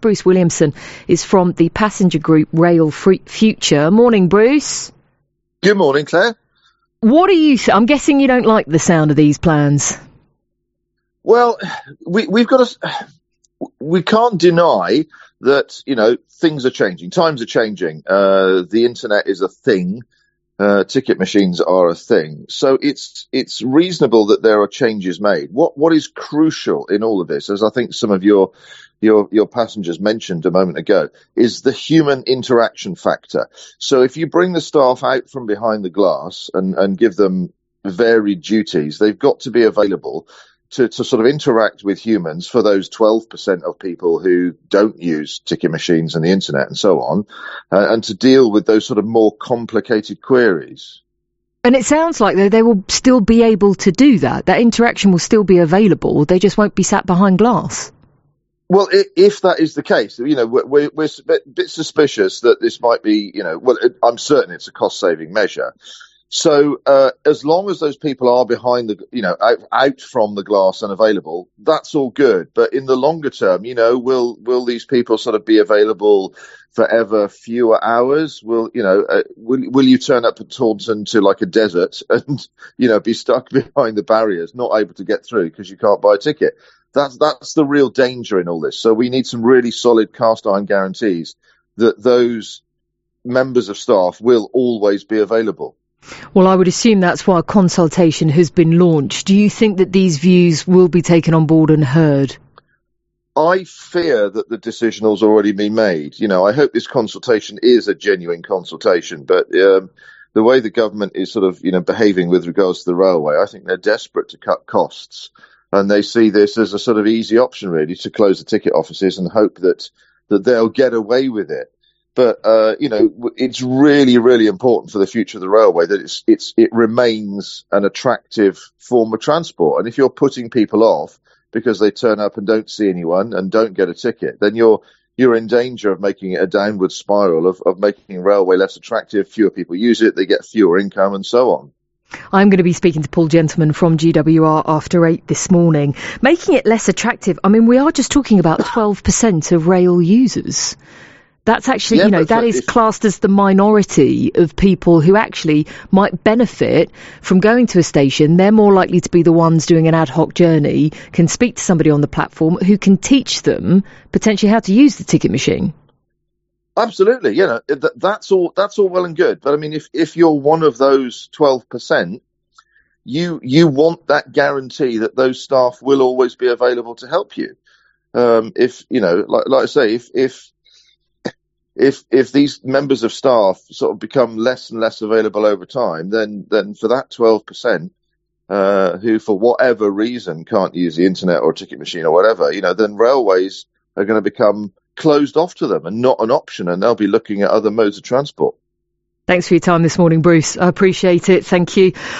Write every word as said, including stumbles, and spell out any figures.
Bruce Williamson is from the passenger group Rail Future. Morning, Bruce. Good morning, Claire. What do you... Th- I'm guessing you don't like the sound of these plans. Well, we, we've got to... We can't deny that, you know, things are changing. Times are changing. Uh, the internet is a thing. Uh, ticket machines are a thing. So it's it's reasonable that there are changes made. What what is crucial in all of this, as I think some of your your your passengers mentioned a moment ago, is the human interaction factor. So if you bring the staff out from behind the glass and, and give them varied duties, they've got to be available to, to sort of interact with humans for those twelve percent of people who don't use ticket machines and the internet and so on, uh, and to deal with those sort of more complicated queries. And it sounds like they, they will still be able to do that. That interaction will still be available. They just won't be sat behind glass. Well, if that is the case, you know, we're, we're a bit suspicious that this might be, you know, well, I'm certain it's a cost-saving measure. So uh, as long as those people are behind the, you know, out, out from the glass and available, that's all good. But in the longer term, you know, will will these people sort of be available forever, fewer hours? Will, you know, uh, will will you turn up at Taunton to like a desert and, you know, be stuck behind the barriers, not able to get through because you can't buy a ticket? That's that's the real danger in all this. So we need some really solid cast iron guarantees that those members of staff will always be available. Well, I would assume that's why a consultation has been launched. Do you think that these views will be taken on board and heard? I fear that the decision has already been made. You know, I hope this consultation is a genuine consultation, but um, the way the government is sort of, you know, behaving with regards to the railway, I think they're desperate to cut costs. And they see this as a sort of easy option, really, to close the ticket offices and hope that, that they'll get away with it. But, uh, you know, it's really, really important for the future of the railway that it's, it's, it remains an attractive form of transport. And if you're putting people off because they turn up and don't see anyone and don't get a ticket, then you're, you're in danger of making it a downward spiral of, of making railway less attractive. Fewer people use it, they get fewer income and so on. I'm going to be speaking to Paul Gentleman from G W R after eight this morning. Making it less attractive. I mean, we are just talking about twelve percent of rail users. That's actually, yeah, you know, that is classed as the minority of people who actually might benefit from going to a station. They're more likely to be the ones doing an ad hoc journey, can speak to somebody on the platform who can teach them potentially how to use the ticket machine. Absolutely. You know, that, that's all, that's all well and good. But I mean, if, if you're one of those twelve percent, you, you want that guarantee that those staff will always be available to help you. Um, if, you know, like, like I say, if, if, If if these members of staff sort of become less and less available over time, then then for that twelve percent uh, who, for whatever reason, can't use the internet or ticket machine or whatever, you know, then railways are going to become closed off to them and not an option, and they'll be looking at other modes of transport. Thanks for your time this morning, Bruce. I appreciate it. Thank you.